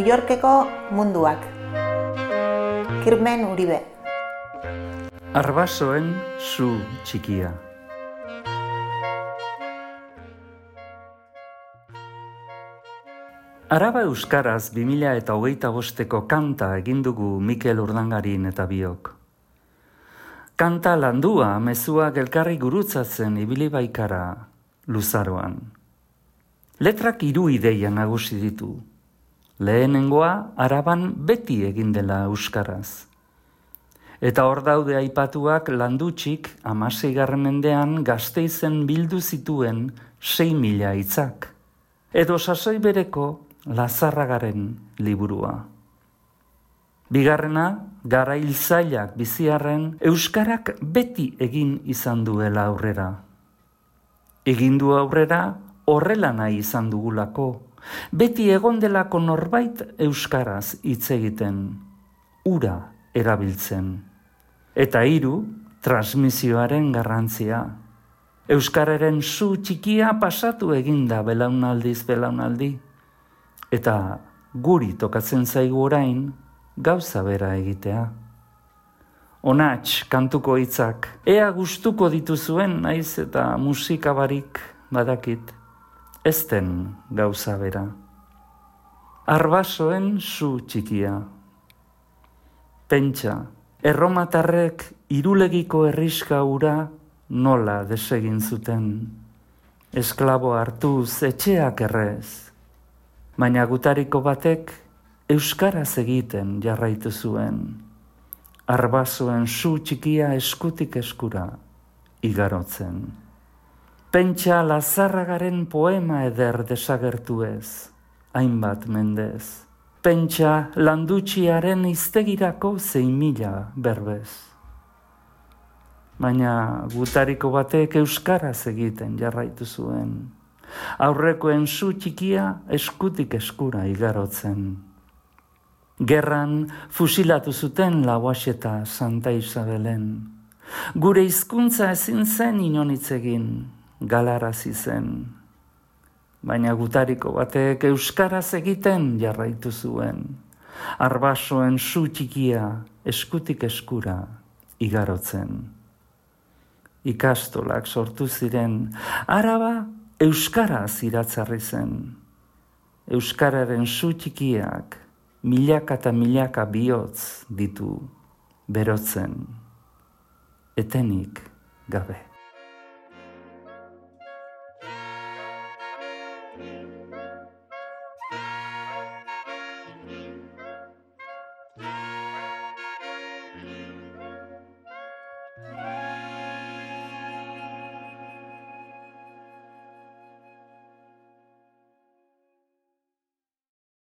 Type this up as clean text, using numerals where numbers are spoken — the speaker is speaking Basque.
New Yorkeko munduak. Kirmen Uribe. Arbasoen su txikia. Araba Euskaraz 2025ko kanta egin dugu Mikel Urdangarin eta biok. Kanta landua mezuak elkarri gurutzatzen ibili baikara luzaroan. Letrak 3 ideia nagusi ditu. Lehenengoa Araban beti egin dela euskaraz. Eta hor daude aipatuak landutxik 16. mendean Gasteizen bildu zituen 6.000 hitzak. Edo sasoi bereko Lazarragaren liburua. Bigarrena, garail zailak biziarren euskarak beti egin izan duela aurrera. Egin du aurrera horrela nahi izan dugulako. Beti egon delako norbait euskaraz hitz egiten, ura erabiltzen. Eta 3, transmisioaren garrantzia. Euskararen su txikia pasatu eginda belaunaldiz belaunaldi. Eta guri tokatzen zaigu orain gauza bera egitea. Onats kantuko hitzak, ea gustuko dituzuen naiz eta musika barik badakit. Ez den gauza bera. Arbasoen su txikia. Pentsa, erromatarrek Irulegiko herriska ura nola desegin zuten. Esklabo hartuz etxeak errez. Baina gutariko batek euskaraz egiten jarraitu zuen. Arbasoen su txikia eskutik eskura igarotzen. Pentsa Lazarragaren poema eder desagertu ez, hainbat mendez. Pentsa landutxiaren hiztegirako 6.000 berbez. Baina gutariko batek euskaraz egiten jarraitu zuen. Aurrekoen su txikia eskutik eskura igarotzen. Gerran fusilatu zuten Lauaxeta Santa Isabelen. Gure hizkuntza ezin zen inonitz egin, galarazi zen. Baina gutariko batek euskaraz egiten jarraitu zuen. Arbasoen su txikia eskutik eskura igarotzen. Ikastolak sortu ziren, Araba euskaraz iratzarri zen. Euskararen su txikiak milaka eta milaka bihotz ditu berotzen, etenik gabe.